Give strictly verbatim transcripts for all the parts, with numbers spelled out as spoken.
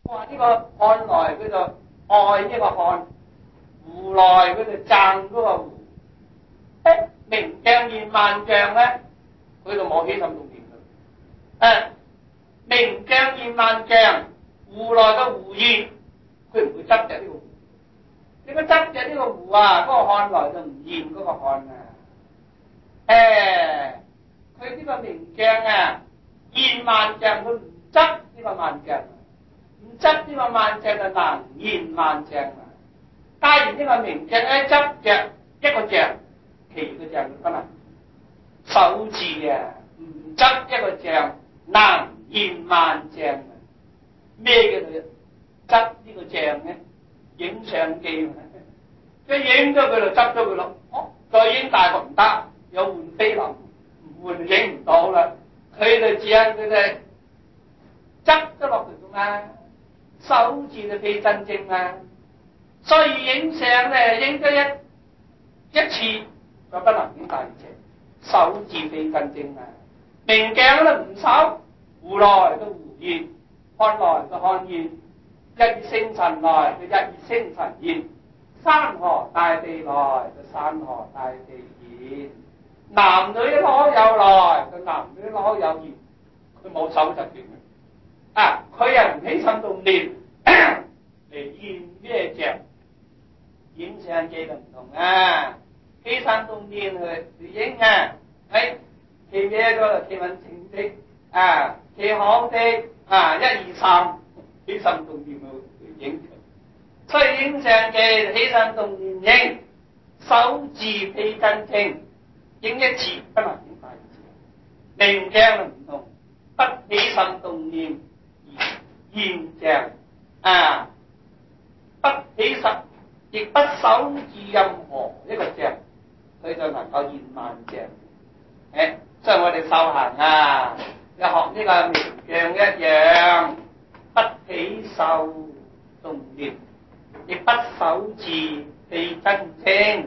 話呢個漢來佢就愛呢個漢，胡來佢就讚嗰個胡。誒，名將燕萬將咧，佢就冇起心動念嘅。誒，名將燕萬將，胡來嘅胡燕，佢唔會執着呢個胡。你個執着呢個胡啊，嗰、那個漢來就唔厭嗰個漢啊。誒，佢呢個名將啊，燕萬將佢唔執呢個萬將，唔執呢個萬將就能燕萬將啊。假如呢個名將咧執着一個將，其餘嘅將就不能。手字啊，唔執一個將，能燕萬將啊。咩叫做執呢個將咧？影相機，即係影咗佢就執咗佢咯。哦，再影大個唔得，有換菲林，唔換就影唔到啦。佢就只係佢哋執咗落去噶嘛，手字就非真正啊。所以影相咧，影咗一一次就不能影第二次，手字非真正啊。名將都唔守，胡來都胡燕，漢來都漢燕。日月星辰來，就日月星辰現；山河大地來，就山河大地現。男女攞有來，就男女攞有現。佢冇手就斷嘅。啊，佢又唔起心動念嚟現咩將？影相機就唔同啊，起心動念去去影啊，喺企咩嗰度企穩正的啊，企好的啊，一二三。起心動念去影，所以影相嘅起心動念影，手字非真正，影一次不能影第二次。名將唔同，不起心動念而現將啊，不起心亦不守住任何一個將，佢就能夠現萬將。誒，所以我哋修行啊，要學呢個名將一樣。不起受動念，亦不守字非真正。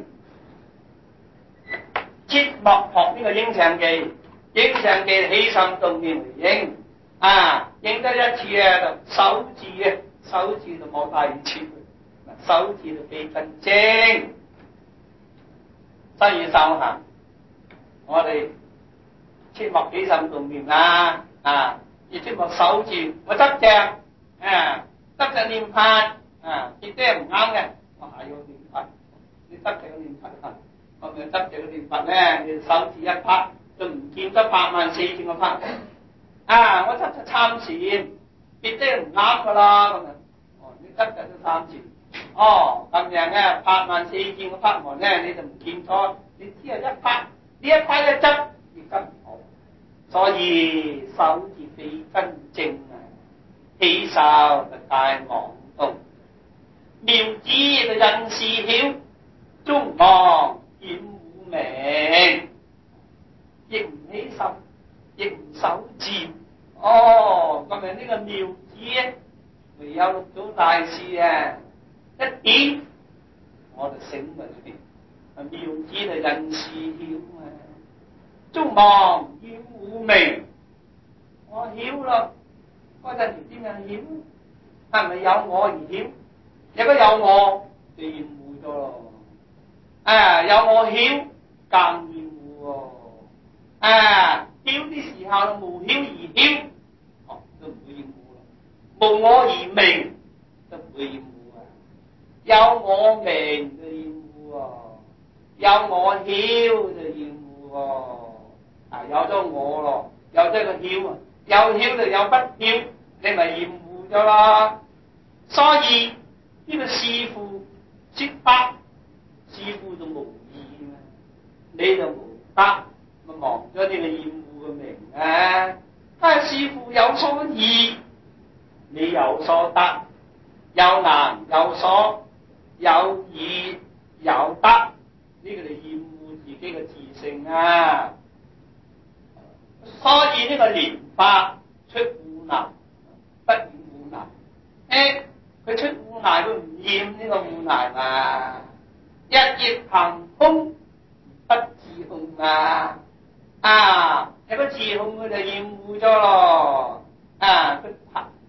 切莫學呢個影相記，影相記起心動念嚟影啊，影得一次啊就守字啊，守字就冇第二次，守字就非真正。所以修行，我哋切莫起心動念啦啊！亦即係守住，我執着啊，執着念佛啊，亦都係唔啱嘅。我係要念佛，你執着個念佛啊，我咪執着個念佛咧，你手指一拍就唔見咗八萬四千個拍啊！我執着參禪，亦都係唔啱噶啦咁樣。哦，你執着咗參禪，哦咁樣咧八萬四千個拍門咧，你就唔見咗，你只係一拍，呢一拍一執，亦執唔好。所以守字非真正啊，起手就大妄動，妙子就印事曉，中望顯污名，亦唔起心，亦唔守字。哦，咁樣呢個妙子咧，唯有六祖大師啊，一點我就醒咗裏邊，啊妙子就印事曉啊。中望顯污名，我曉啦，嗰陣時點樣曉？係咪有我而曉？如果有我，就厭惡咗咯。啊，有我曉，更厭惡喎。啊，曉啲時候就無曉而曉，哦，都唔會厭惡啦。無我而明，都唔會厭惡啊。有我明就厭惡喎，有我曉就厭惡喎。啊，有咗我咯，有咗個曉啊，有曉就有不曉，你咪厭惡咗啦。所以呢、這個師父說法，師父就無意啊，你就無得，咪忘咗呢個厭惡嘅名啊。但係師父有所意，你有所得，有難有所有意有得，呢、這個就厭惡自己嘅自性啊。所以呢個蓮花出污泥，不染污泥。誒，佢出污泥，佢唔厭呢個污泥嘛。日月行空，不自控啊！啊，有個自控佢就厭惡咗咯。啊，佢日月行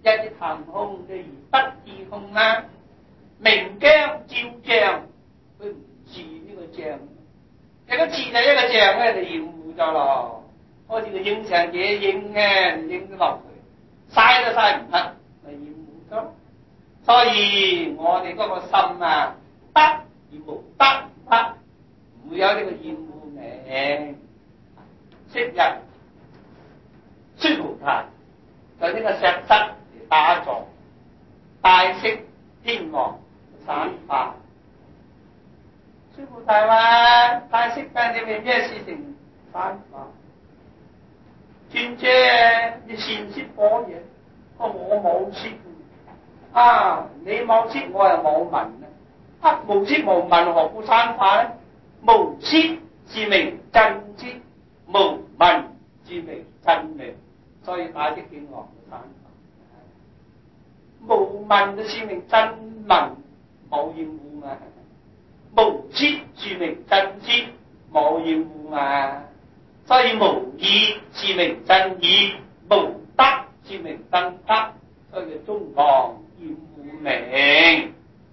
憑空嘅而不自控啊！明鏡照像，佢唔治呢個像，一個治就一個像咧就厭惡咗咯。好似個影相嘢影嘅，影咗落去，曬都曬唔得，咪厭惡咗。所以我哋嗰個心啊，得而無得得，唔會有呢個厭惡名。昔日須菩提在呢個石室嚟打坐，大釋天王散化。須菩提話：大釋間你為咩事情散化？尊者，你善説火嘢，我冇説啊！你冇説，我又冇聞啊！無説無聞，何故散化呢？無説是名真説，無聞是名真名，所以大釋天王散化。無聞就是名真聞，冇厭惡嘛；無説是名真説，冇厭惡嘛。所以無義是名真義，無德是名真德，所以叫中堂厭惡名。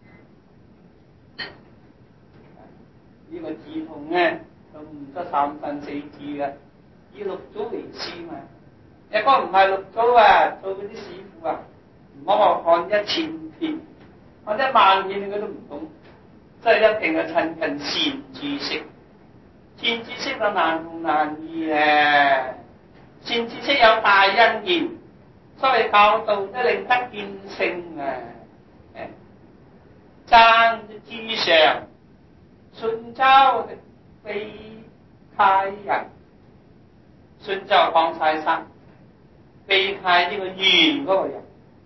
呢個字同咧就唔得三分四字嘅，以六祖為師嘛。一個唔係六祖啊，做嗰啲師傅啊，唔好話看一千篇，看一萬篇佢都唔懂，所以一定係親近善知識。善知識就難同難易啊！善知識有大恩言，所以教導都令得見性啊！爭之上，順州的非太人，順州講晒山，非太呢個圓嗰個人，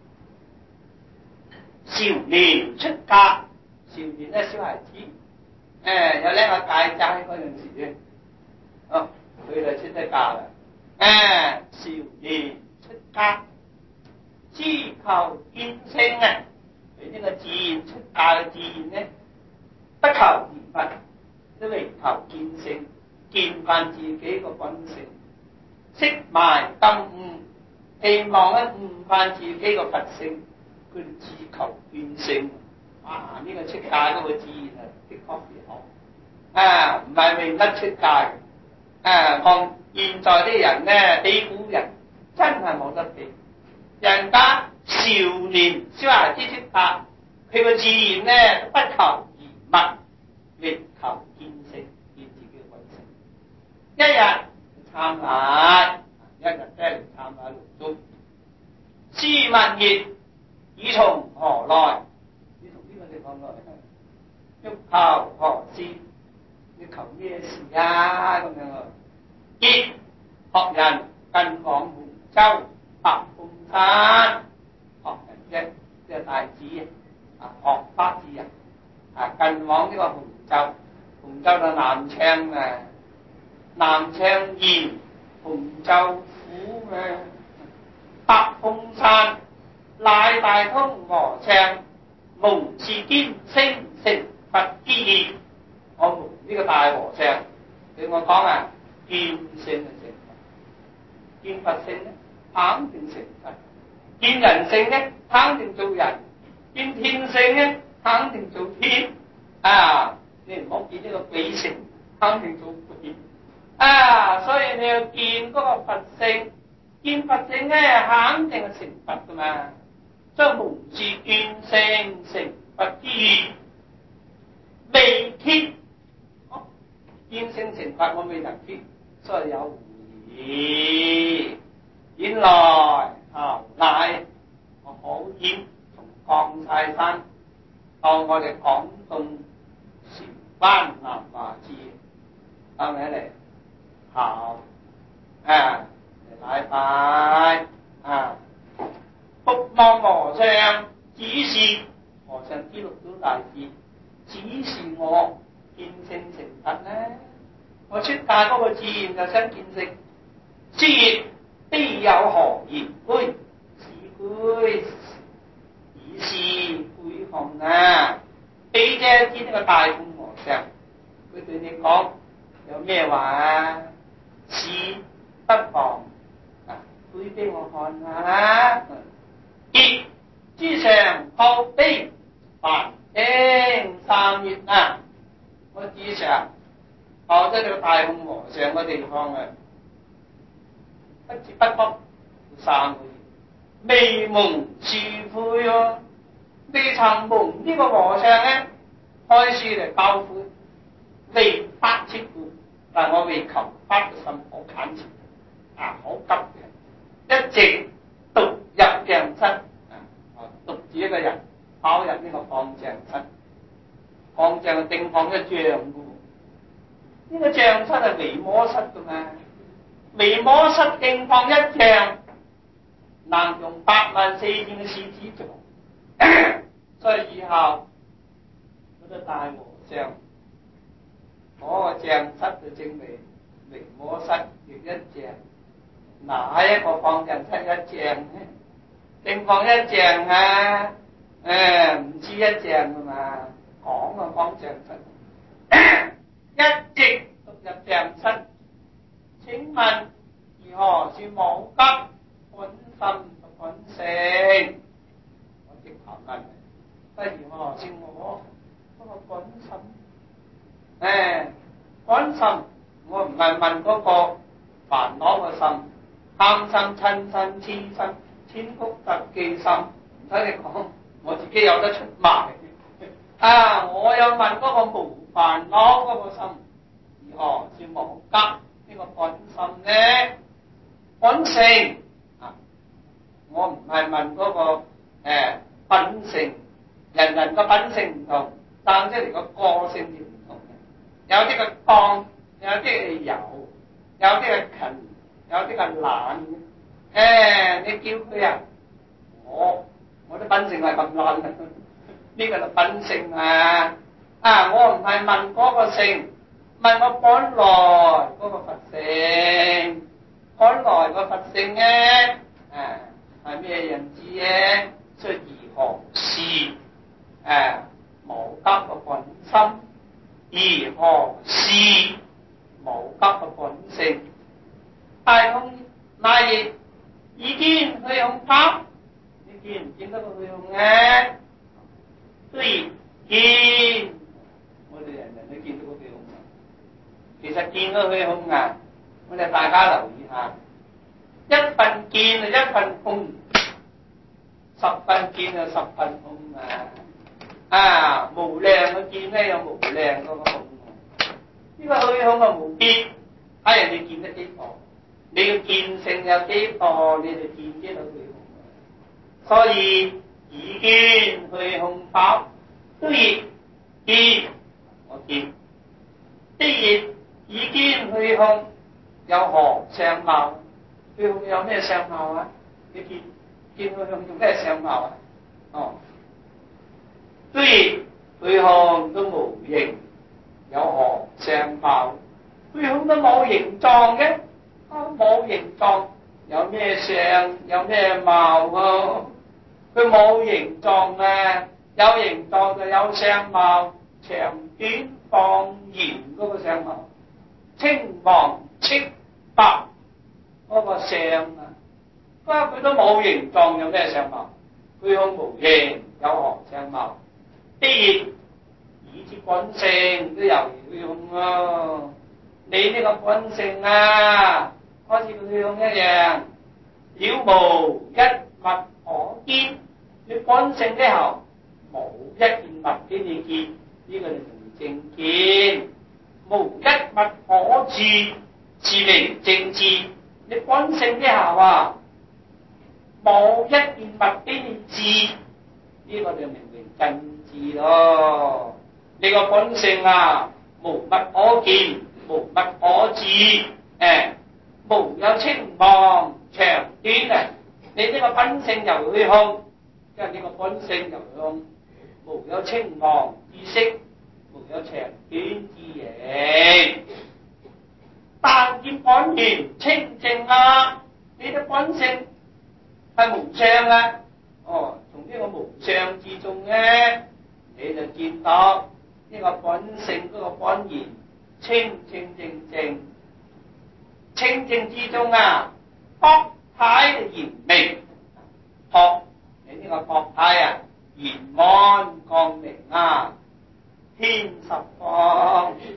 少年出家，少年咧小孩子。誒有兩個大齋嗰陣時咧，哦，佢就出得家啦。誒少年出家，知求見性啊！佢呢個自然出家嘅自然咧，不求而不，都為求見性，見翻自己個本性，識埋頓悟，希望咧悟翻自己個佛性，佢哋自求見性。啊！呢、這個出家嗰個自然啊，的確係好啊，唔係為乜出家嘅啊？同現在啲人咧，比古人真係冇得比。人家少年小孩子出家，佢個自然咧不求而物，為求見性，見自己嘅本性。一日參禮，一日即係參禮六祖。試問言：汝從何來？講來欲求何事？你求咩事啊？咁樣啊？結學人近往洪州白鳳山，學人啫，即係大子啊，學法之人啊，近往呢個洪州，洪州就南昌啊，南昌縣洪州府啊，白鳳山乃大通和尚。無是見性成佛之意，我們呢個大和尚對我講啊，見性就成佛，見佛性咧肯定成佛，見人性咧肯定做人，見天性咧肯定做天啊！你唔好見呢個鬼性，肯定做鬼啊！所以你要見嗰個佛性，見佛性咧肯定係成佛噶嘛。將無是見性成佛之意，未揭。哦，見性成佛我未能揭，所以有疑。原來後來我好遠從降泰山到我哋廣東韶關南華寺，係咪嚟？好啊，嚟禮拜啊！福望和尚指示，和尚知六祖大志，指示我見性成佛呢？我出家嗰個自然就想見性，知必有何言歸？是歸以是歸行啊！你啫知呢個大眾和尚，佢對你講有咩話啊？是不妨啊，歸俾我看下。結咗呢個大空和尚嘅地方啊，不知不覺三個月，未蒙殊悔喎，未曾蒙呢個和尚咧開始嚟教誨，未發切願，但我未求發嘅心好懇切啊，好急嘅，一直獨入淨室啊，獨自一個人跑入呢個方丈室，方丈定放一丈嘅，呢個丈室係微摩室噶嘛，微摩室定放一丈，能用八萬四千嘅獅子座，所以以後嗰個大和尚嗰個丈室就正為微摩室亦一丈，哪一個方丈室一丈呢？定放一丈啊？誒唔知一丈噶嘛？講個方丈室一直讀入丈室，請問如何是無急本心本性？我直頭問，不如何是我嗰個本心？誒本心，我唔係問嗰個煩惱嘅心，貪心、嗔心、痴心、千曲特技心，唔使你講，我自己有得出賣。啊！我有問嗰個無煩惱嗰個心，如何是無急呢個本心呢？本性啊！我唔係問嗰、那個誒、呃、品性，人人個品性唔同，生出嚟個個性亦唔同嘅，有啲個剛，有啲係柔，有啲係勤，有啲係懶。誒、欸，你叫佢啊，我我啲品性係咁懶嘅，呢個係品性啊！啊，我唔係問嗰個性，問我本來嗰個佛性，本來個佛性咧，啊係咩樣子咧？所以如何是誒無急嘅本心，如何是無急嘅本性？大通那亦已經去用pháp，你見唔見得佢去用咧？對，見，我哋人人都見到佢去用啊。其實見到佢用啊，我哋大家留意下，一份見啊一份空，十份見啊十份空啊。啊，無量嘅見咧有無量嗰個空，呢個虛空啊無邊，睇人哋見得幾多，你嘅見性有幾多，你哋見幾多虛空。所以已經虛空法，都亦見我見，的亦已經虛空有何相貌？虛空有咩相貌啊？你見見虛空有咩相貌啊？哦。雖然虛空都無形，有何相貌？虛空都冇形狀嘅，啊冇形狀，有咩相？有咩貌啊？佢冇形狀啊，有形狀就有相貌，長短放圓嗰個相貌，青黃赤白嗰個相啊，不過佢都冇形狀，有咩相貌？虛空無形，有何相貌？的亦以至本性都猶如虛空咯。你呢個本性啊，好似虛空一樣，了無一物可見。你本性之後冇一件物俾你見，呢、這個就名正見。無一物可治，是名正治。你本性之後啊，冇一件物俾你治，呢、這個就名為正治咯。你個本性啊，無物可見，無物可治，誒、哎，無有青黃長短啊！你呢個本性由虛空，即係呢個本性由虛空，無有青黃之色，無有長短之形。但見本源清淨啊！你嘅本性係無相啊！哦，從呢個無相之中咧，你就見到呢個本性嗰個本源清清淨淨，清淨之中啊，國體圓明，國你呢個國體啊，圓滿光明啊，天十方，即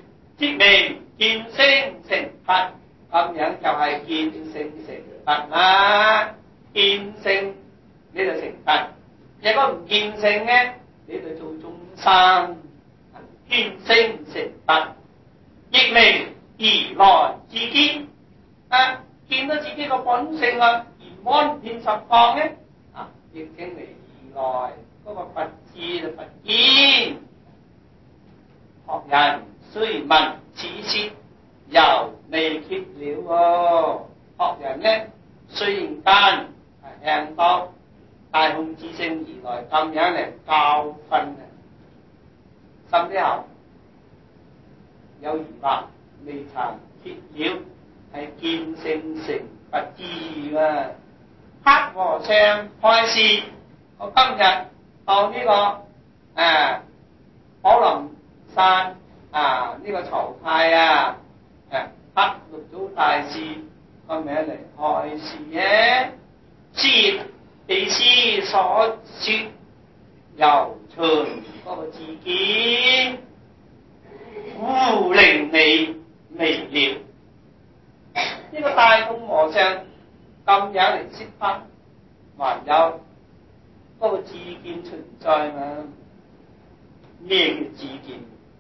即名見性成佛，咁樣就係見性成佛啦。見性你就成佛，如果唔見性咧，你就做眾生。見性成佛，亦名如來自見。啊，見到自己個本性啊，圓滿遍十方咧，啊，亦稱為如來嗰個佛智就佛見。學人雖聞此說，猶未揭了喎。學人咧雖然間係聽到大雄智勝如來咁樣嚟教訓啊，甚至後有疑惑，未曾揭了，係見性成佛之啊！黑和尚開示，我今日到呢、這個誒寶林山啊，呢、這個曹太啊，誒黑六祖大師個名嚟開示嘅，接地師所說，由循嗰個自見，故令你微了。呢、這個大眾和尚咁樣嚟説法，還有嗰個自見存在嘛？咩叫自見？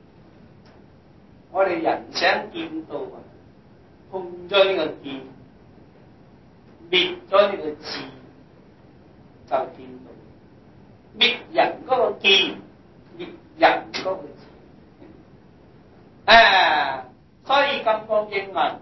我哋人想見到啊，空咗呢個見，滅咗呢個智，就見到。滅人嗰個見，滅人嗰個智。啊，所以咁多經文，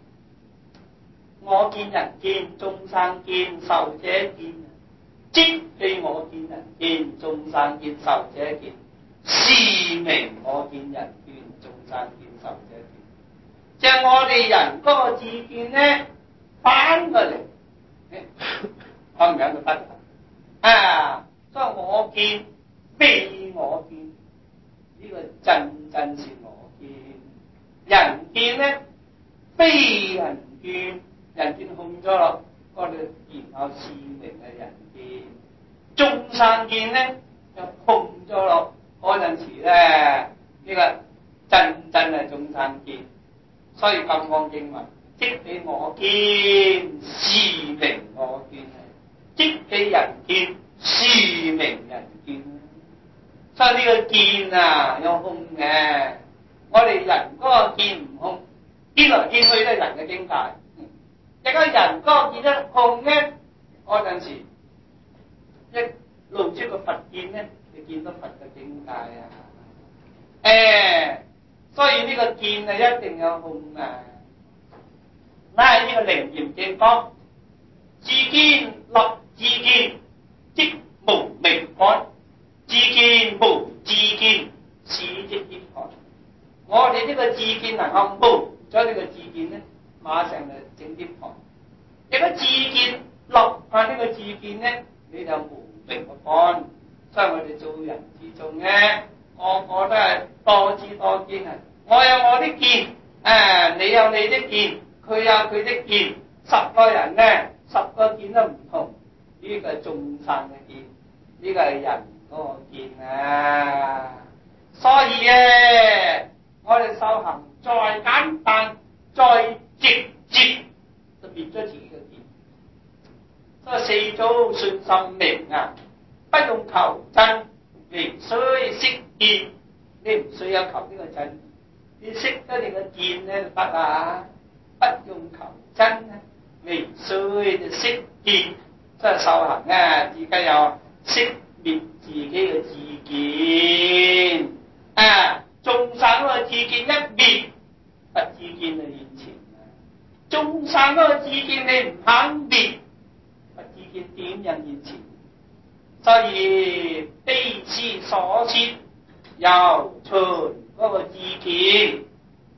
我見人見，眾生見，壽者見，即非我見人見，眾生見，壽者見，是名我見人見，眾生見，壽者見。即係我哋人嗰個自見咧，反過嚟，咁樣就得啊！所以我見非我見，呢、這個真真是我見。人見咧非人見，人見空咗咯，我哋然後是名嘅人見。眾生見咧就空咗咯，嗰陣時咧呢、這個真真係眾生見。所以咁講經文，即非我見，是名我見；即非人見，是名人見。所以呢個見啊有空嘅，我哋人嗰個見唔空，見來見去都係人嘅境界。一個人嗰個見得空咧，嗰陣時一露出個佛見咧，你見到佛嘅境界啊！誒、欸，所以呢個見啊一定有空啊！嗱，喺呢個楞嚴經講，自見立自見，即無明海；自見無自見，此即涅槃。我哋呢個自見能夠無咗呢個自見咧，馬上就整涅槃。如果自見立啊呢個自見咧，你就無明嘅幹。所以我哋做人之中咧，個個都係多知多見啊！我有我的見，啊，你有你的見，佢有佢的見，十個人咧，十個見都唔同。呢個係眾生嘅見，呢個係人嗰個見啊！所以咧，我哋修行再簡單、再直接，就滅咗自己嘅見。所以四祖信心明啊，不用求真，亦須識見。你唔需要求呢個真，你識得你個見咧就得啦。不用求真啊，亦須就識見。即係修行啊，自己有識滅自己嘅自見啊。眾生嗰個自見一滅，佛自見就現前啊。眾生嗰個自見你唔肯滅，佛自見點樣現前？所以悲師所說，由循嗰個自見。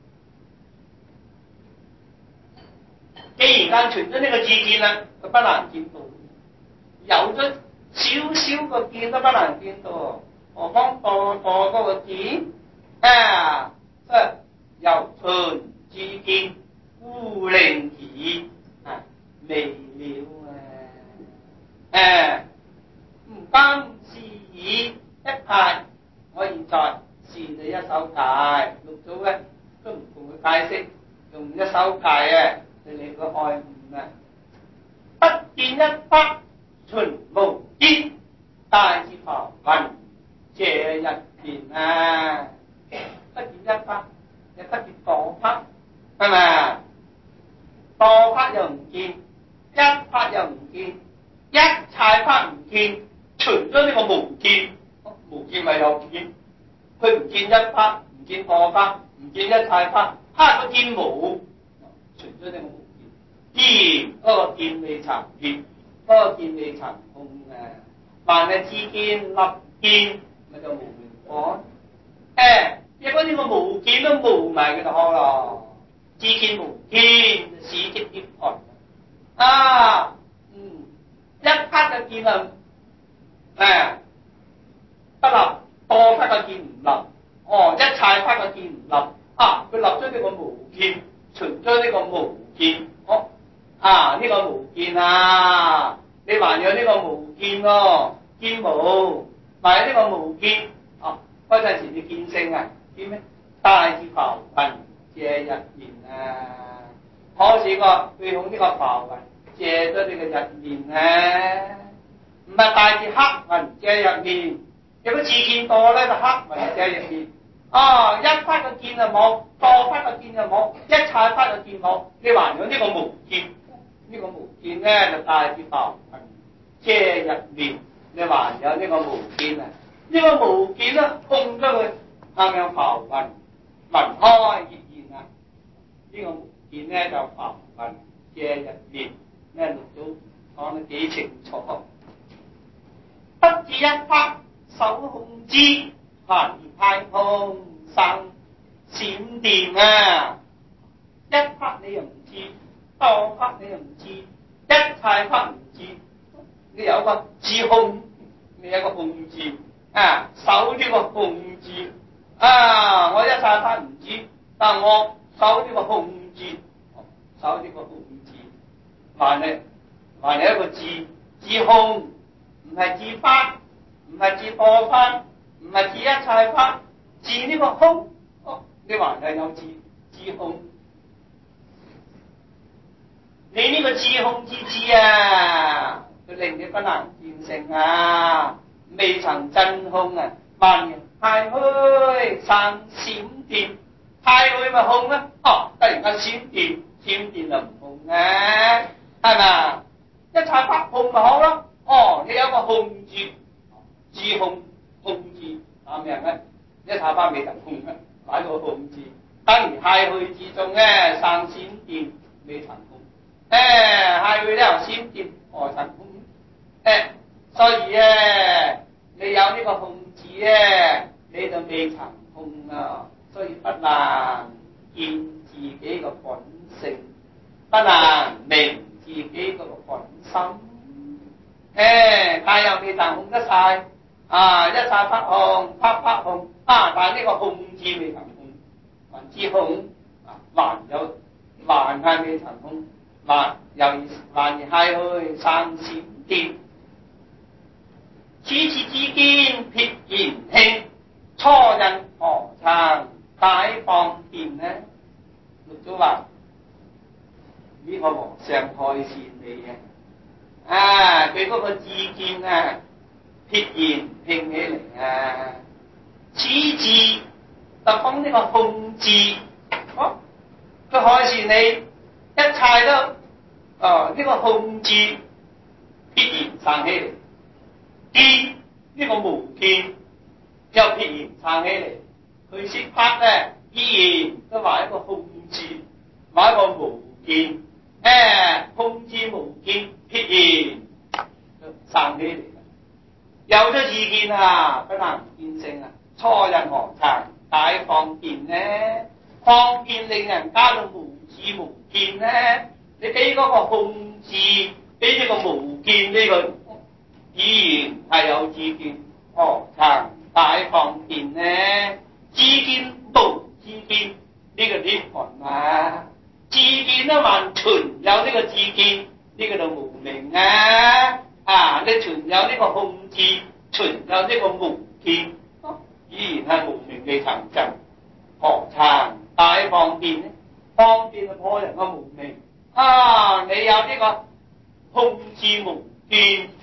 既然間存咗呢個自見啦，就不難見到。有咗少少個見都不難見到，何況多多嗰個見啊？即係由循自見，故令已啊微了啊！誒，唔單是以一派，我現在是你一手解，六祖咧都唔秦無堅，大智浮雲借日見啊！不見一忽，又不見多忽，係咪啊？多忽又唔見，一忽又唔見，一切忽唔見，除咗呢個無見，無見咪有見，佢唔見一忽，唔見多忽，唔見一切忽，哈佢見無，除咗呢個無見，見嗰個見未曾滅，嗰個見未曾空啊！凡係知見立見，咪就無明果。誒，如果呢個無見都無埋佢就好咯。知見無見，是即涅槃啊！嗯，一刻嘅見啊，誒不立，多刻嘅見唔立。哦，一切刻嘅見唔立啊！佢立咗呢個無見，除咗呢個無見，哦啊呢、這個無見啊，你還有呢個無見咯，見無，還有呢個無見。哦，嗰陣時你見性啊，見咩？大智浮雲借日見啊！可是個佢用呢個浮雲借咗呢個日面啊，唔係大智黑雲借日面。如果自見多咧，就黑雲借日面。啊，一忽嘅見就冇，多忽嘅見就冇，一切忽嘅見冇，你還有呢個無見。呢、這個無見咧就大智浮雲借日面，你還有呢個無見啊！呢、這個無見咧空咗佢，啱啱浮雲雲開熱現啊！呢、這個無見咧就浮雲借日面，咩六祖講得幾清楚。不知一忽手空知，凡太空生閃電啊！一忽你又唔知，多忽你又唔知，一切忽唔知，你有個知空，你有個空字啊，守呢個空字啊！我一切忽唔知，但我守呢個空字，守呢個空字，還係還係一個字，知空，唔係知忽，唔係知多忽，唔係知一切忽，知呢個空，哦，你還係有知知空。你呢個知空之知啊，佢令你不能見性啊，未曾真空啊，萬年太虛生閃電，太虛咪空啦，哦，突然間閃電，閃電就唔空嘅，係咪？一切忽空咪好咯，哦，你有個空字，知空空字啱唔啱咧？一切忽未曾空嘅，擺個空字，等於太虛之中咧生閃電未曾空。誒，係佢咧又閃電何曾空？誒，所以咧，你有呢個空字咧，你就未曾空啊，所以不能見自己個本性，不能明自己個本心。誒，但又未曾空得晒，啊，一切忽空，忽忽空，啊，但係呢個空字未曾空，還知空，啊，還有還係未曾空。還又還而係去生閃電，此次之見撇然輕，初印何曾解放電呢？六祖話：呢、這個和尚開示你嘅，啊，佢嗰個知見啊，撇然輕起嚟啊，此字就講呢個空字，哦，佢開示你一切都。哦，呢、這個空字必然生起嚟，見呢個無見又必然生起嚟，佢識法咧依然都話一個空字，話一個無見，誒，空字無見必然生起嚟，有咗自見啊，不能見性啊，初印何曾解放電呢？放電令人加到無智無見呢？你俾嗰個空字，俾呢個無見呢、這個，依然係有知見。哦，曾解放電呢？知見無知見呢、這個涅槃啊！知見都還存有呢個知見，呢、這個就無明啊！啊，你存有呢個空字，存有呢個無見，哦、依然係無明未曾盡。何曾解放電呢？放電就破人個無明。啊！你有呢個空智無見，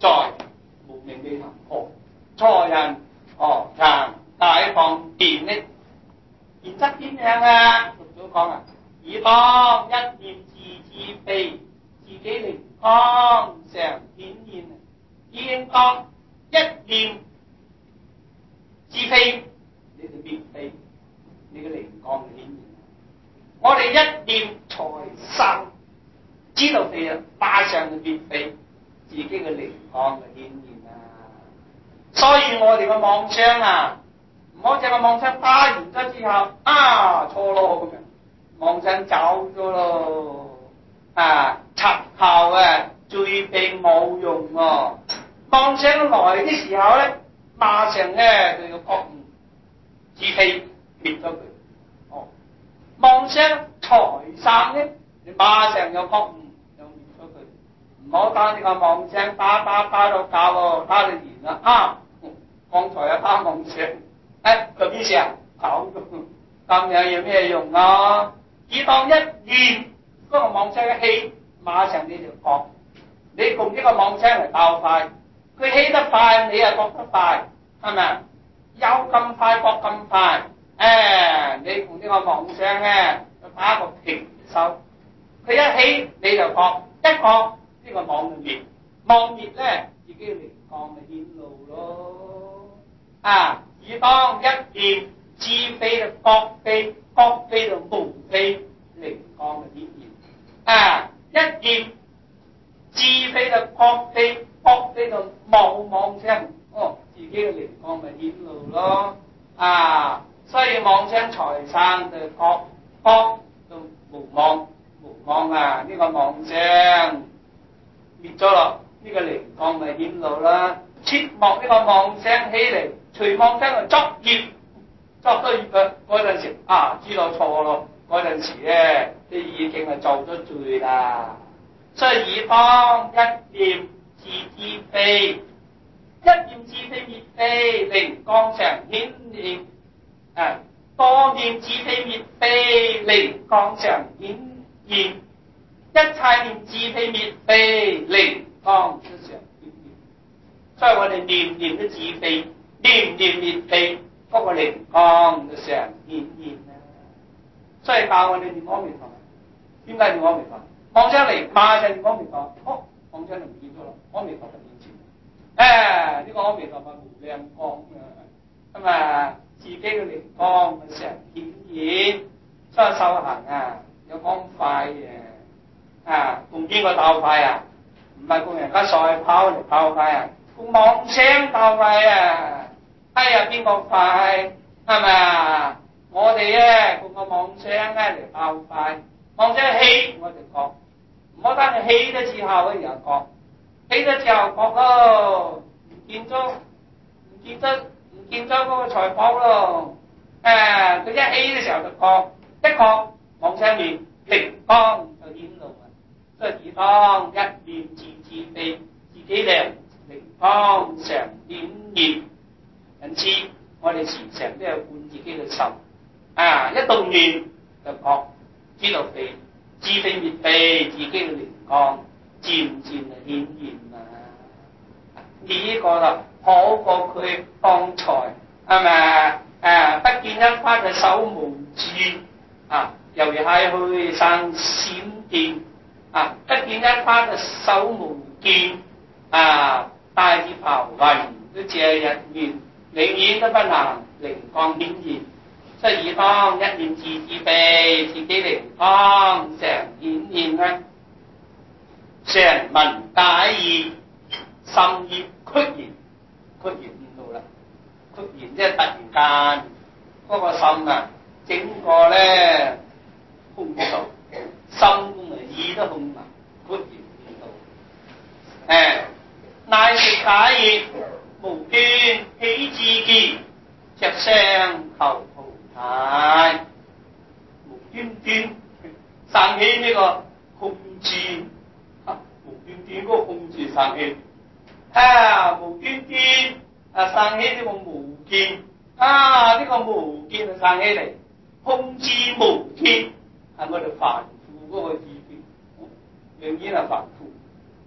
在無名地行學，初人哦曾解放便的原則點樣啊？六祖講啊，以當一念自自非，自己靈光常顯現，應當一念自非，你就滅非，你嘅靈光就顯現。我哋一念財生，知道非啊，馬上就滅非，自己嘅靈光就顯現啊！所以我哋嘅妄想啊，唔好淨係妄想打完咗之後啊錯咯咁樣，妄想走咗咯啊，插後啊最並冇用喎、啊。妄想來嘅時候咧，馬上咧就要覺悟自非，滅咗佢。哦，妄想財生咧，你馬上有覺悟，就滅咗佢。唔好打呢個妄想，打打打到教喎，打到完啦啊！剛才啊打妄想，誒做邊事啊？跑咗，咁樣有咩用啊？只當一念嗰個妄想嘅氣，馬上你就覺，你共呢個妄想嚟鬥快，佢起得快，你又覺得快，係咪啊？有咁快覺咁快，誒，你同呢個妄想咧，就打個平手，佢一起你就覺，一覺呢個妄就滅，妄滅咧，自己嘅靈光咪顯露咯。啊！以當一念自非就覺非，覺非就無非，靈光就顯現。啊！一念自非就覺非，覺非就冇妄想，哦，自己嘅靈光咪顯露咯。啊！所以妄想財生就覺，覺就無妄，無妄啊！呢、這個妄想滅咗落，呢、這個靈光咪顯露啦。切莫呢個妄想起嚟，隨妄想嚟作業，作咗業嘅嗰陣時啊，知道錯咯，嗰陣時咧，你已經係做咗罪啦。所以以當一念自自非，一念自非滅非，靈光常顯現。啊，多念自非滅非，靈光常顯現。一切念自非滅非，靈光都常顯現。所以我哋念念都自非，念念滅非，嗰、那個靈光就常顯現啦。所以教我哋念阿彌陀，點解念阿彌陀？妄想嚟，馬上念阿彌陀，哦，妄想就唔見咗啦，阿彌陀就現前。誒，呢、這個阿彌陀佛無量光啊，咁啊，自己嘅靈光就常顯現。所以修行啊，有講快嘅，啊，同邊個鬥快啊？唔係共人家賽跑嚟鬥快啊！妄想鬥快啊！哎呀，邊個快係咪啊？我哋咧共個妄想咧嚟鬥快，妄想起我哋覺，唔好等佢起咗之後咧又覺，起咗之後覺咯，唔見咗，唔見咗，唔見咗嗰個財寶咯。誒、啊，佢一起嘅時候就覺，一覺妄想滅，靈光就顯露啊！所以以當一念自自非，自己靈。靈光常顯現，因此我哋時常都有灌自己嘅心，啊，一動念就覺知道非，自非滅非，自己嘅靈光漸漸就顯現啦。呢個啦好過佢剛才係咪啊？不見一花就手無寸啊，猶如係去生閃電啊！不見一花就手無劍啊！大熱袍雲都借日面，永遠都不能靈光顯現。所以以當一念自自非，自己靈光常顯現啦。常聞解義，心業屈然，屈然悟到啦。屈然即係突然間嗰、那個心啊，整個咧空咗，心同埋意都空埋，屈然悟到。誒。乃說解義，無端起自見，隻相求淘汰。無端端生起呢個控制，啊，無端端嗰個控制生起，啊，無端端啊生起呢個無見，啊，呢、這個無見就生起嚟，控制無見係我哋凡夫嗰個意見，永遠係凡夫。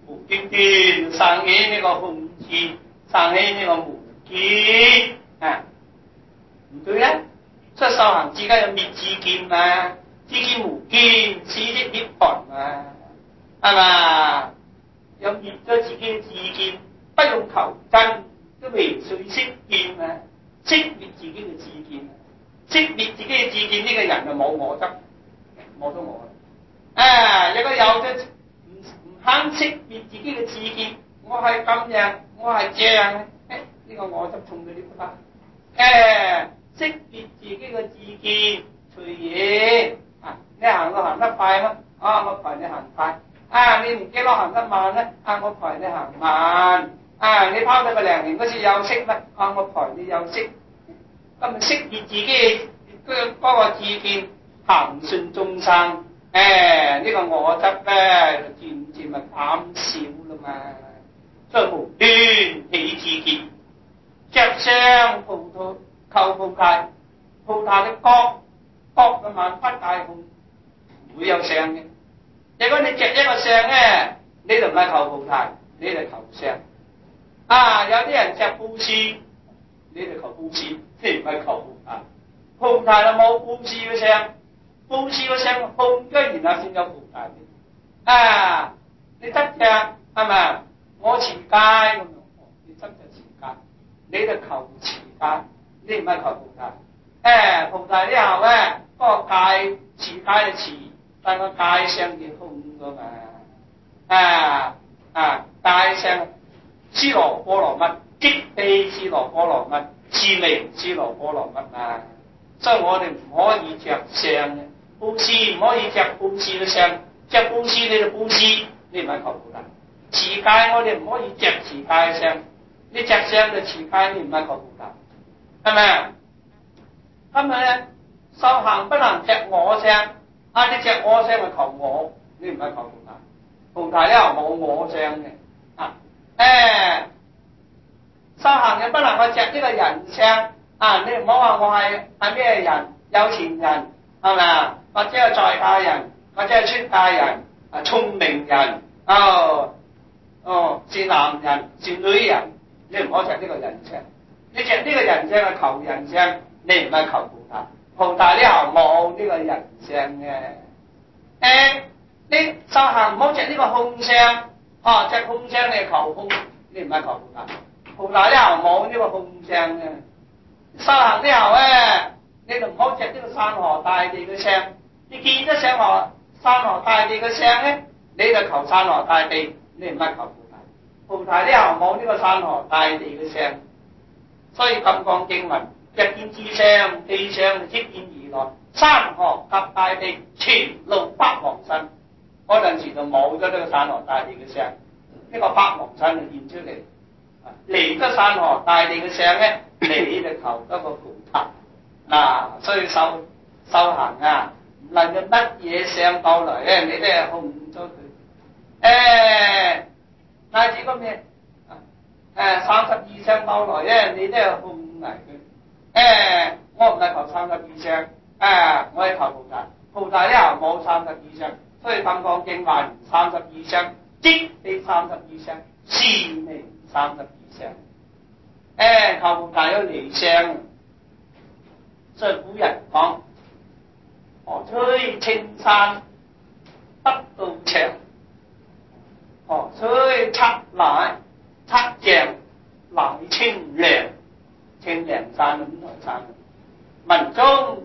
無端端生起呢個控制，生起呢個無見啊，唔對咧。所以修行之間有滅自見嘛，自見無見，此即涅槃嘛，係嘛？有滅咗自己嘅自見，不用求真，都未遂識見啊！識滅自己嘅自見，識滅自己嘅自見，呢、這個人就冇我執，冇咗我啊！有個有咗唔唔肯識滅自己嘅自見，我係咁樣，我係這樣，誒、哎、呢、這個我執重到呢個得，誒識滅自己嘅自見，隨緣啊！你行路行得快嗎？啊，我陪你行快。啊！你唔記得行得慢咧，啊！我陪你行慢。啊！你拋到個零年嗰時休息乜？啊！我陪你休息。咁咪識別自己嗰嗰個自見，行順眾生。誒、哎，呢、這個我執咧，漸漸咪減少啦嘛。所以無端起自見，着相菩提求菩提，菩提的覺覺嘅萬法大空，唔會有相嘅。如果你着一個相咧，你就唔係求菩提，你就求相。啊，有啲人着布施，你就求布施，即係唔係求菩提。菩提就冇布施嘅相，布施嘅相空居然啊先有菩提。啊，你執着係咪？我持戒咁樣，你執着持戒，你就求持戒，你唔係求菩提。誒、啊，菩提之後咧，嗰個戒持戒嘅持。但個界相嘅空噶嘛，啊啊界相斯羅波羅蜜，即地斯羅波羅蜜，是名斯羅波羅蜜嘛。所以我哋唔可以着相嘅，布施唔可以着布施嘅相，着布施你就布施，你唔係求菩提。持戒我哋唔可以着持戒嘅相，你着相就持戒，你唔係求菩提，係咪啊？今日咧修行不能着我相。啊！你着我相係求我，你唔係求菩提。菩提咧冇我相嘅啊！誒，修行你不能夠着呢個人相啊！你唔好話我係係咩人，有錢人係咪啊？或者係在家人，或者係出家人，啊聰明人，哦哦是男人是女人，你唔好着呢個人相。你着呢個人相係求人相，你唔係求菩提。菩提呢行冇呢個人相嘅，誒、欸，你修行唔好着呢個空相，哦，着空相你求空，你唔係求菩提。菩提呢行冇呢個空相嘅，修行之後咧，你就唔好着呢個山河大地嘅相。你見咗山河山河大地嘅相咧，你就求山河大地，你唔係求菩提。菩提呢行冇呢個山河大地嘅相，所以金剛經文。一見之相，地相即現而來，山河及大地全露北王身。嗰陣時就冇咗呢個山河大地嘅相，呢、這個北王身就現出嚟。離咗山河大地嘅相咧，你就求得個菩提。嗱、啊，所以修修行啊，唔論嘅乜嘢相到嚟咧，你都係控咗佢。誒，乃至個咩？誒，三十二相到來咧，你都係控埋佢。誒、欸，我唔係求三十二相，誒、啊，我係求菩提。菩提呢冇三十二相，所以《金剛經》話三十二相，即非三十二相，是名三十二相。誒、欸，求菩提有離相，所以古人講：何須青山不到牆，何須測乃測象乃清涼。清涼山五台山，民中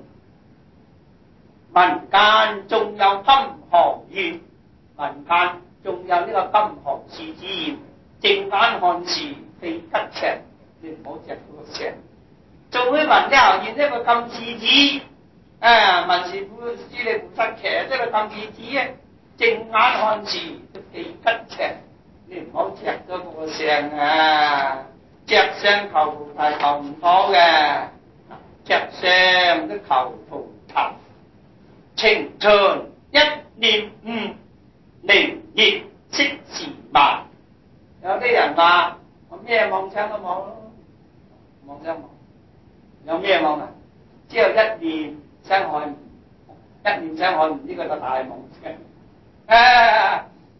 民間仲有金河園，民間仲有呢個金河獅子園，正眼看時非吉祥，你唔好着嗰個相。仲會聞啲後現一個金獅子，啊文殊菩師利菩薩騎即係個金獅子啊，正眼看時非吉祥，你唔好着咗嗰個相啊！着相求菩提求唔到嘅，着相都求菩提。情長一念悟，寧業息時慢。有啲人話我咩妄想都冇咯，妄想冇，有咩妄啊？只有一念傷害，一念傷害唔呢個就大妄想。啊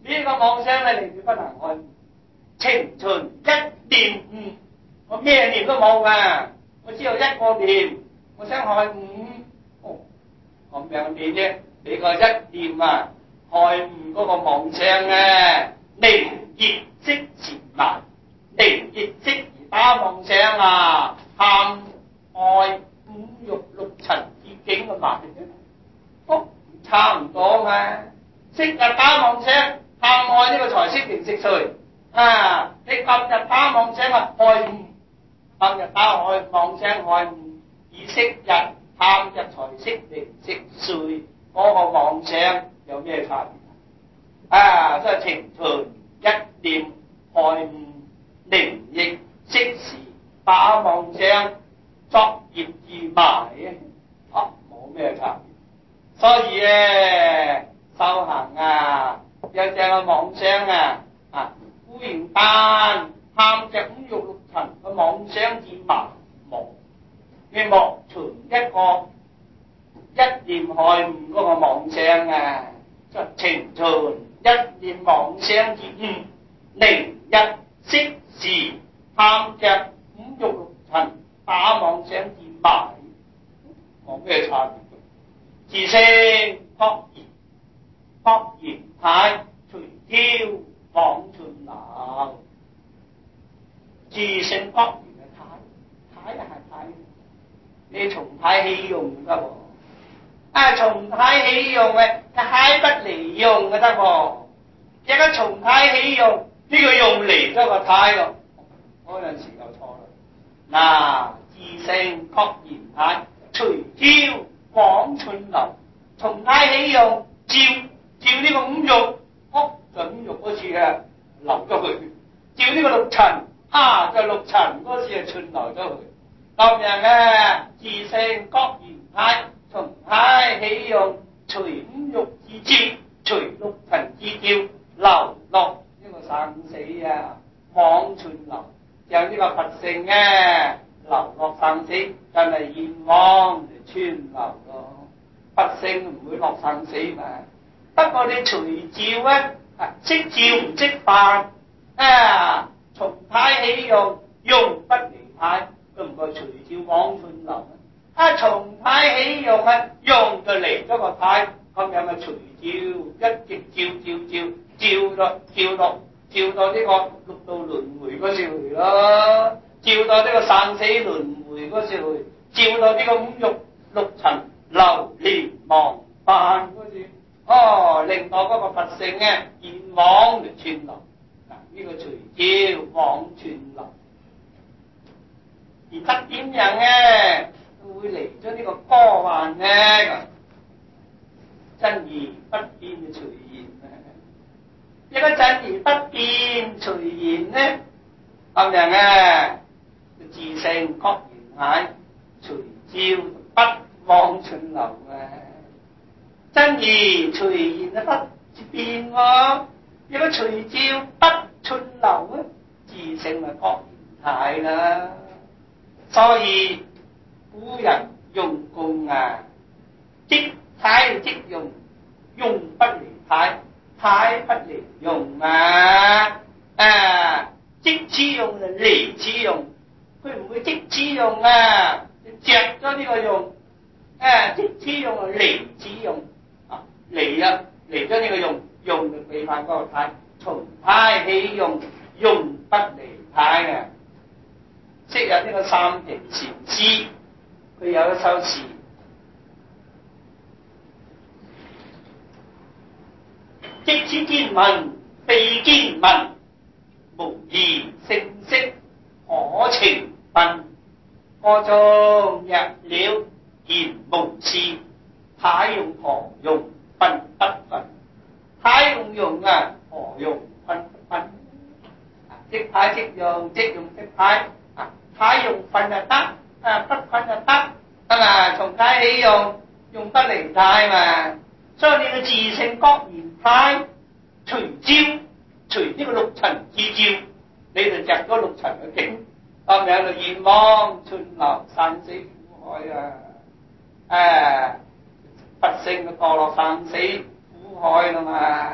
呢個妄想咧，令你不能開悟。情存一念悟，我咩念都冇噶，我只有一個念，我想開悟。哦，咁樣你啫，你個一念啊，開悟嗰個妄想啊，離業即前難，離業即而打妄想啊，貪愛五欲六塵之境嘅難啫。哦，差唔多嘛，昔日打妄想，貪愛呢個財色名食睡。啊！你今日打妄想啊，開悟；今日打開妄想開悟，以昔日貪入財色名食睡嗰個妄想有咩差別啊？所以情存一念開悟，寧亦即時打妄想作業而埋啊！冇咩差別。所以咧，修行啊，有隻個妄想啊啊！固然但貪着五欲六塵嘅妄想而埋冇，你莫存一個一念開悟嗰個妄想啊，即係情存一念妄想而悟，寧一息時貪着五欲六塵打妄想而埋，冇咩差別。自性確然，確然態隨挑往盡流，自性確然嘅態，態係態，你從態起用唔得喎，啊從態起用嘅，態不離用嘅得喎，一個從態起用，呢、這個用離咗個態咯，嗰陣時就錯啦。嗱，自性確然態，隨挑往盡流，從態起用，照照呢個五欲。哦，就五欲嗰次啊，流咗去；照呢個六塵啊，就六塵嗰次啊，順流咗去。咁樣啊，自性確然態，從態起用，隨五欲之照，隨六塵之照，流落呢個生死啊，往順流。就呢個佛性啊，流落生死，就係現往嚟川流咯。佛性唔會落生死嘛。不過你隨照啊，即照唔即犯啊，從態起用，用不離態，都唔該隨照往順流啊。從態起用啊，用就離咗個態，咁樣嘅隨照一直照照照照到照到照到呢個六道輪迴嗰時去咯，照到呢個生死輪迴嗰時去，照到呢個五欲六塵流連忘返嗰時。哦，令到嗰個佛性啊，現往嚟串流，嗱、這、呢個隨照往串流，而得點人啊，會嚟咗呢個科幻呢？真而不變嘅隨緣啊！一個真而不變隨緣呢，咁樣啊，自性確然態，隨照不往串流啊！真而隨緣啊，不變喎。如果隨照不順流啊，自性啊確然態啦。所以古人用功啊，即態即用，用不離態，態不離用啊。啊，即此用就離此用，佢唔會即此用啊，着咗呢個用，啊，即此用就離此用。離啊，離咗呢個用，用就離翻嗰個態，從態起用，用不離態啊！昔日呢個三平禪師，佢有一首詞，即此堅文非堅文，無疑勝色可情分，歌中入了言無事，態用何用分不分？態用用啊，何用分不分？即態即用，即用即態啊！態用分就得，啊不分就得，係嘛？從態起用，用不離態嘛。所以你嘅自性確然態，隨照隨呢個六塵之照，你就入咗六塵嘅境，咁樣就現往順流，生死苦海啊！誒、啊，佛性就墮落生死苦海啦嘛。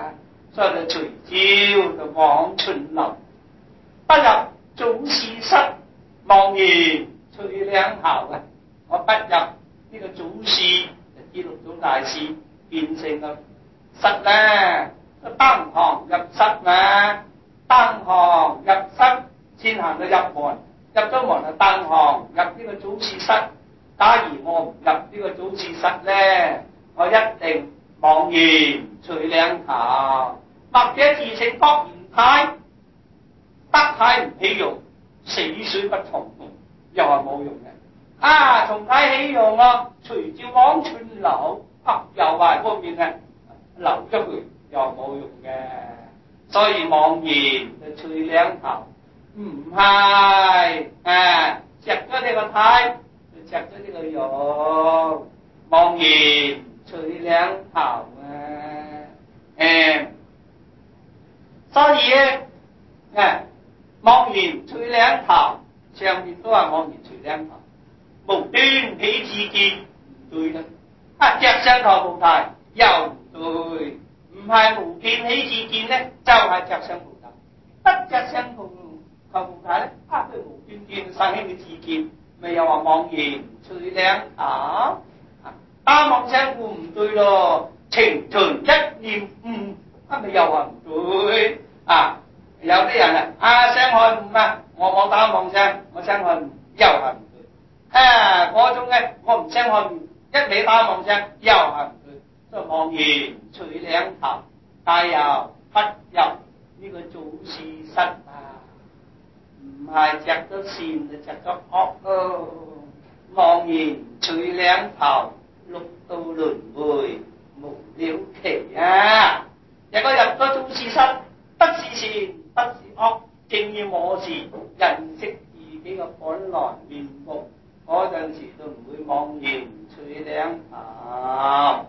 所以就隨朝就往春流。不入早市室，茫然垂兩頭啊！我不入呢個早市，就知六祖大師變成個室咧，個登堂入室嘛，登堂入室先行到入門，入咗門就登堂入呢個早市室。假如我唔入呢個早市室咧，我一定茫然垂兩頭，或者自稱覺賢泰，德泰唔起用，死水不從用，又係冇用嘅。啊，從泰起用咯，隨照往春流，啊，又係方面嘅流出去，又冇用嘅。所以茫然就垂兩頭，唔係啊，着咗呢個泰，就着咗呢個用，茫然垂兩頭啊，誒、啊，所以咧，誒、啊，茫然垂兩頭，上面都係茫然垂兩頭。無端起自見唔對啦，啊，着上頭菩提又唔對，唔係無端起自見咧，就係、是、着上菩提，不着上頭頭菩提咧，啊，佢無端端生起佢自見，咪又話茫然垂兩頭，啊，大妄相顧唔對咯，情隨一念悟，啊，咪又話唔對，啊，有啲人啊，啊，傷害悟啊，我冇打妄相，我傷害悟，又係唔對。啊！嗰種咧，我唔傷害面，一味打妄相，又係唔對，所以茫然垂兩頭，但又不入呢個早市室啊！唔係着咗善就着咗惡咯，茫然垂兩頭，六道輪迴無了期啊！若果入咗早市室，不是善，不是惡，正要我是認識自己嘅本來面目。嗰陣時都唔會茫然垂兩頭，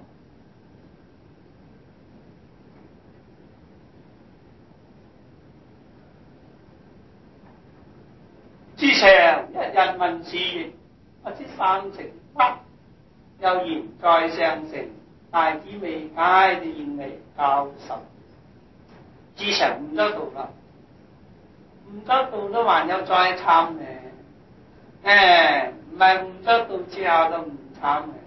知常一日問事業，不知三成不，又言在上乘，大智未解，就現為教授。知常悟咗道啦，悟咗道都還有再參嘅，誒。唔係悟咗道之後就唔慘嘅，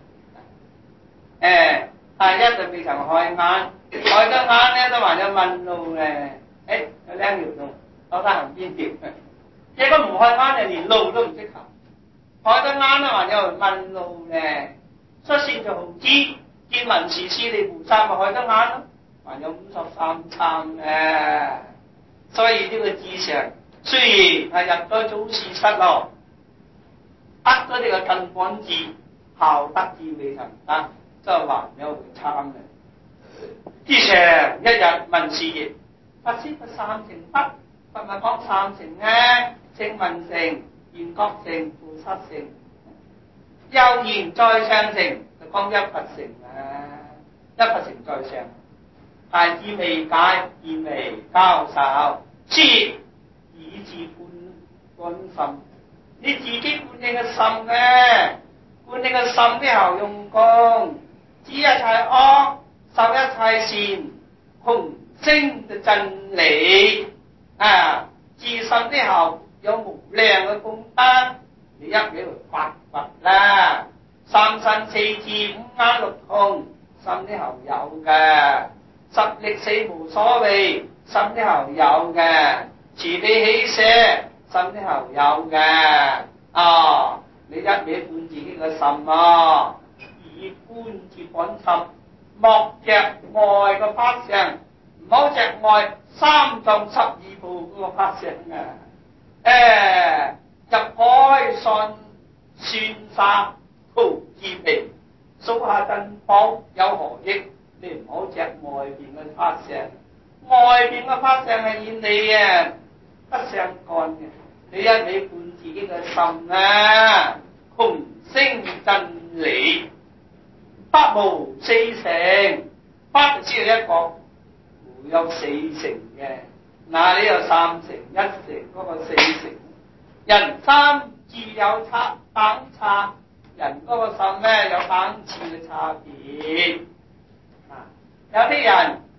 誒，第一就未曾開眼，開咗眼咧都還有問路嘅，誒，有兩條路，我得行邊條？如果唔開眼就連路都唔識行，開咗眼咧還有問路嘅，率先就豪知見聞時師利菩薩咪開咗眼咯，還有五十三參嘅，所以呢個智常雖然係入咗早市室咯。得咗呢個根本智，效得智未曾得，即係還有會參嘅。知常一日問事業，不思不三乘不，不咪講三乘咧，聲聞乘、緣覺乘、菩薩乘。又言在上乘，就講一佛乘啊，一佛乘在上，大智未解，現為教授，知以智觀觀心。你自己觀你嘅心咧，觀你嘅心之後用功，知一切惡，受一切善，弘升嘅真理啊！自信之後有無量嘅功德，你一味去發掘啦。三身四智五眼六通，心之後有嘅；十力四無所謂，心之後有嘅；慈悲喜捨。心之後有嘅，啊！你一味觀自己嘅心啊，以觀自本心，莫着外嘅法相，唔好着外三藏十二部嗰個法相啊！誒，入海信算沙淘自皮，數下珍寶有何益？你唔好着外邊嘅法相，外邊嘅法相係與你啊不相干嘅。你一味觀自己嘅心啊，弘升真理，不無四乘，不就只有一個，沒有四乘嘅，嗱你有三乘、一乘嗰個四乘，人三自有差等差，人嗰個心咧有等次嘅差別，啊有啲人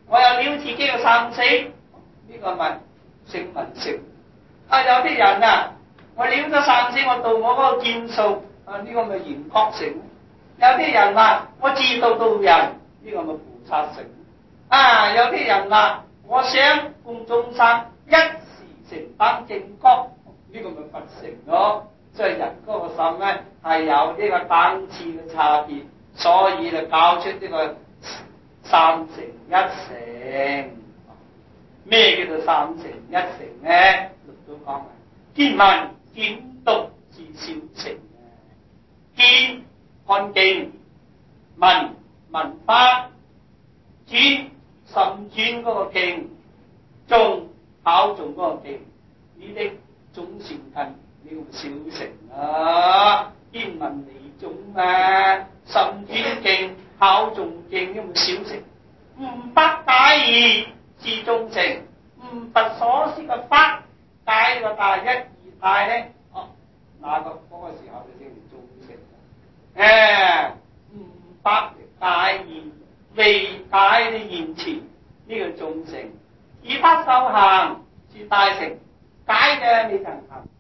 我又了自己嘅生死，呢個咪性文性。啊，有啲人啊，我了咗生死，我度我嗰個見數，啊呢個咪圓覺性。有啲人話我自度度人，呢個咪菩薩性。啊，有啲人話我想共眾生一時成返正覺，呢個咪佛性咯。所以人嗰個心咧係有呢個檔次嘅差別，所以就搞出呢個三乘一乘。咩叫做三乘一乘咧？六祖講嘅見聞見讀是小乘，見看經，聞聞法，轉甚轉嗰個經，誦考誦嗰個經，呢啲總算近呢個小乘啊。見聞離種啊，甚轉經考誦經呢個小乘，唔得解義是中乘，唔佛所說嘅法解個大一二大咧，哦，那個嗰個時候就叫做中乘。誒，唔得解義未解你現前呢個中乘，而不受行是大乘，解嘅未曾行。